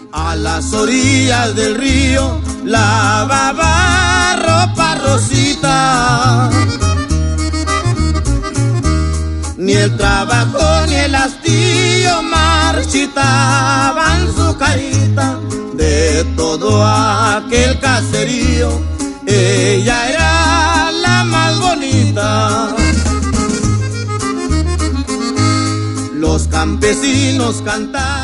A las orillas del río lavaba ropa Rosita. Ni el trabajo ni el hastío marchitaban su carita. De todo aquel caserío, ella era la más bonita. Los campesinos cantaban